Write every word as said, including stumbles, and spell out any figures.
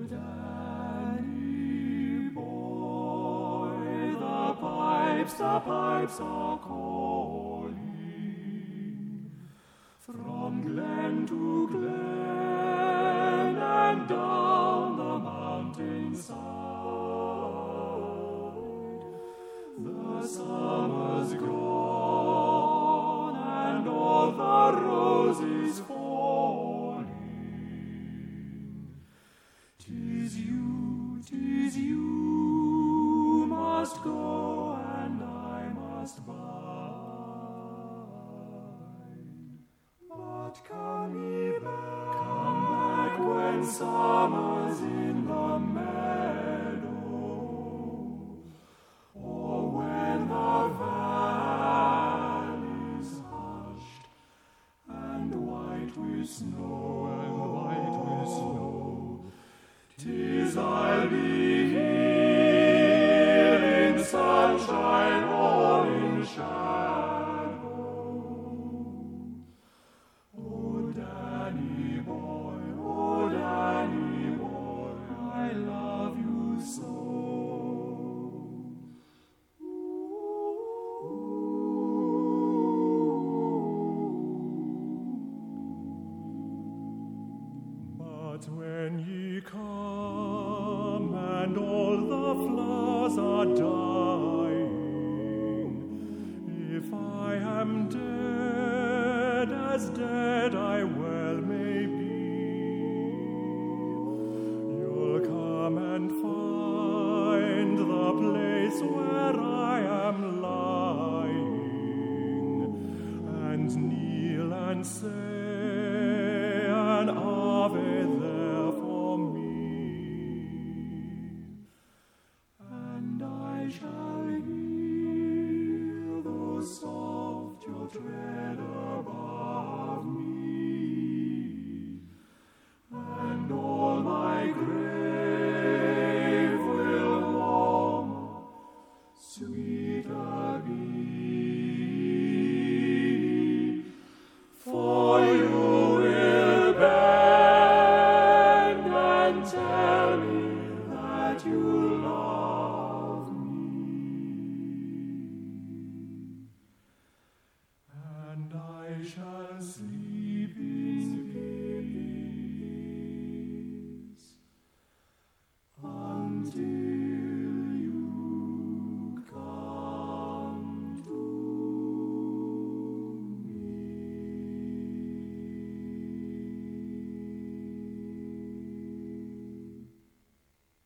Danny boy, the pipes, the pipes are calling from glen to glen and down the mountainside. The summer's gone and all the roses falling. 'Tis you, 'tis you must go and I must bide. But come ye back, come back when summer's in the meadow, or when the valley's hushed and white with snow, and white with snow. 'Tis I'll be here in sunshine or in shadow. Oh, Danny boy, oh, Danny boy, I love you so. But when ye come and all the flowers are dying, if I am dead, as dead I well may be, you'll come and find the place where I am lying, and kneel and say,